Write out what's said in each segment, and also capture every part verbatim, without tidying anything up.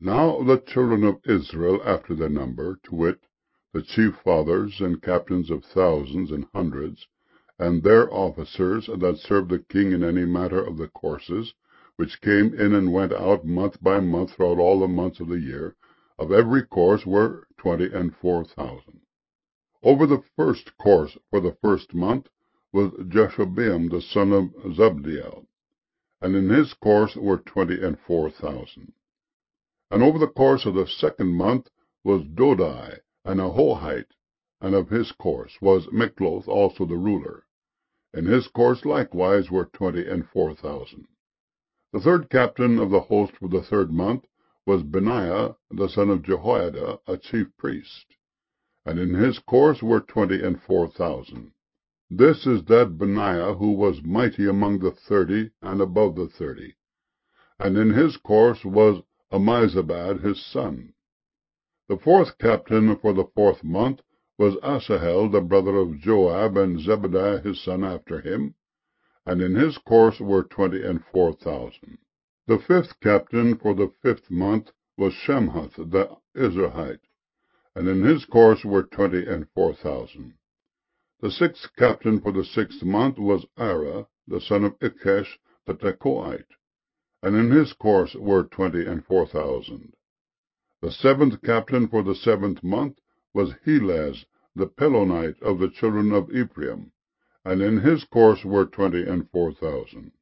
Now the children of Israel after their number, to wit, the chief fathers and captains of thousands and hundreds, and their officers that served the king in any matter of the courses, which came in and went out month by month throughout all the months of the year, of every course were twenty and four thousand. Over the first course for the first month was Jeshobeam the son of Zabdiel, and in his course were twenty and four thousand. And over the course of the second month was Dodai, an Ahohite, and of his course was Mikloth also the ruler. In his course likewise were twenty and four thousand. The third captain of the host for the third month was Benaiah the son of Jehoiada, a chief priest, and in his course were twenty and four thousand. This is that Benaiah who was mighty among the thirty and above the thirty, and in his course was Ammizabad his son. The fourth captain for the fourth month was Asahel the brother of Joab, and Zebadiah his son after him, and in his course were twenty and four thousand. The fifth captain for the fifth month was Shemhuth the Izrahite, and in his course were twenty and four thousand. The sixth captain for the sixth month was Ara the son of Ikesh the Tekoite, and in his course were twenty and four thousand. The seventh captain for the seventh month was Helez the Pelonite of the children of Ephraim, and in his course were twenty and four thousand.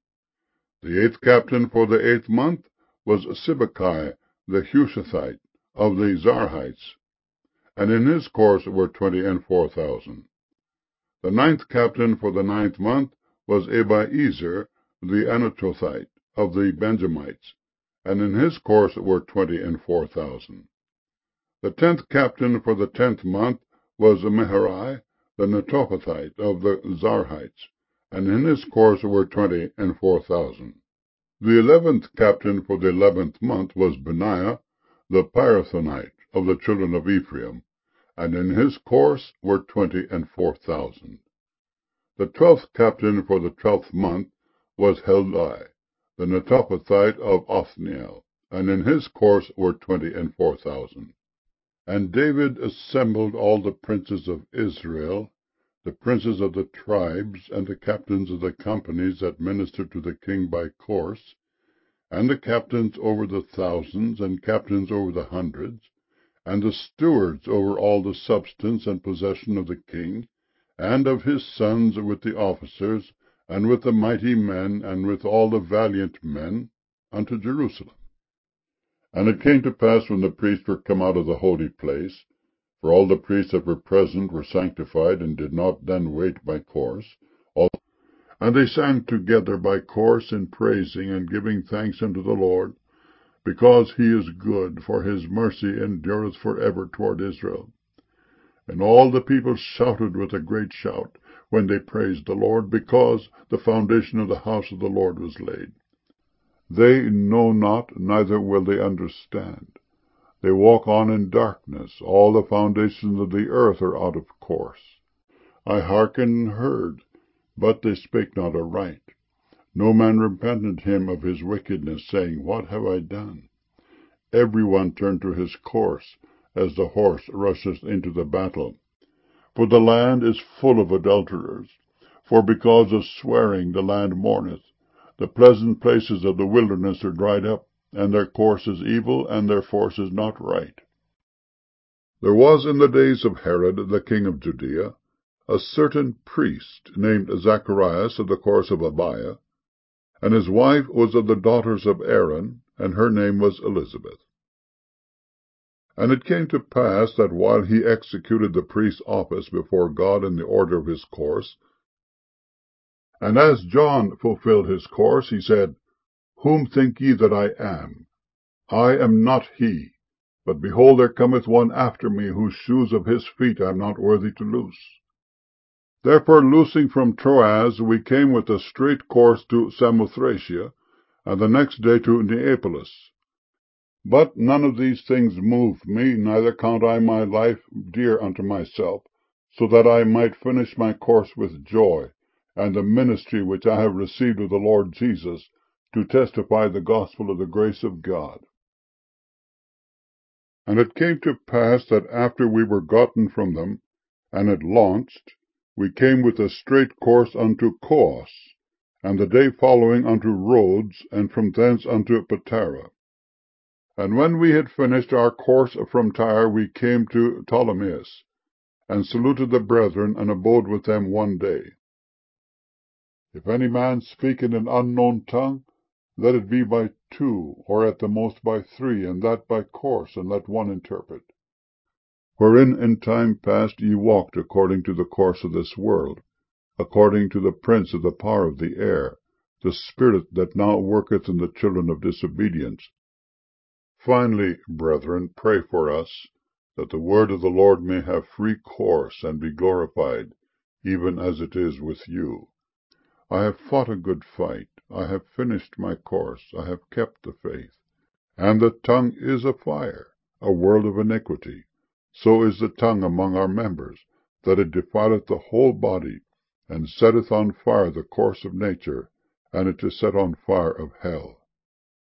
The eighth captain for the eighth month was Sibbecai the Hushathite of the Zarhites, and in his course were twenty and four thousand. The ninth captain for the ninth month was Abiezer the Anatothite of the Benjamites, and in his course were twenty and four thousand. The tenth captain for the tenth month was Meharai the Netophathite of the Zarhites, and in his course were twenty and four thousand. The eleventh captain for the eleventh month was Benaiah the Pirathonite of the children of Ephraim, and in his course were twenty and four thousand. The twelfth captain for the twelfth month was Heldai the Netophathite of Othniel, and in his course were twenty and four thousand. And David assembled all the princes of Israel, the princes of the tribes, and the captains of the companies that ministered to the king by course, and the captains over the thousands, and captains over the hundreds, and the stewards over all the substance and possession of the king, and of his sons with the officers, and with the mighty men, and with all the valiant men, unto Jerusalem. And it came to pass, when the priests were come out of the holy place, for all the priests that were present were sanctified, and did not then wait by course, all, and they sang together by course in praising and giving thanks unto the Lord, because he is good, for his mercy endureth for ever toward Israel. And all the people shouted with a great shout, when they praised the Lord, because the foundation of the house of the Lord was laid. They know not, neither will they understand. They walk on in darkness. All the foundations of the earth are out of course. I hearkened and heard, but they spake not aright. No man repented him of his wickedness, saying, What have I done? Every one turned to his course, as the horse rusheth into the battle. For the land is full of adulterers. For because of swearing the land mourneth. The pleasant places of the wilderness are dried up, and their course is evil, and their force is not right. There was in the days of Herod the king of Judea a certain priest named Zacharias of the course of Abiah, and his wife was of the daughters of Aaron, and her name was Elizabeth. And it came to pass that while he executed the priest's office before God in the order of his course, and as John fulfilled his course, he said, Whom think ye that I am? I am not he. But behold, there cometh one after me, whose shoes of his feet I am not worthy to loose. Therefore, loosing from Troas, we came with a straight course to Samothracia, and the next day to Neapolis. But none of these things moved me, neither count I my life dear unto myself, so that I might finish my course with joy, and the ministry which I have received of the Lord Jesus, to testify the gospel of the grace of God. And it came to pass that after we were gotten from them, and had launched, we came with a straight course unto Coos, and the day following unto Rhodes, and from thence unto Patara. And when we had finished our course from Tyre, we came to Ptolemais, and saluted the brethren, and abode with them one day. If any man speak in an unknown tongue, let it be by two, or at the most by three, and that by course, and let one interpret. Wherein in time past ye walked according to the course of this world, according to the prince of the power of the air, the spirit that now worketh in the children of disobedience. Finally, brethren, pray for us, that the word of the Lord may have free course, and be glorified, even as it is with you. I have fought a good fight, I have finished my course, I have kept the faith. And the tongue is a fire, a world of iniquity. So is the tongue among our members, that it defileth the whole body, and setteth on fire the course of nature, and it is set on fire of hell.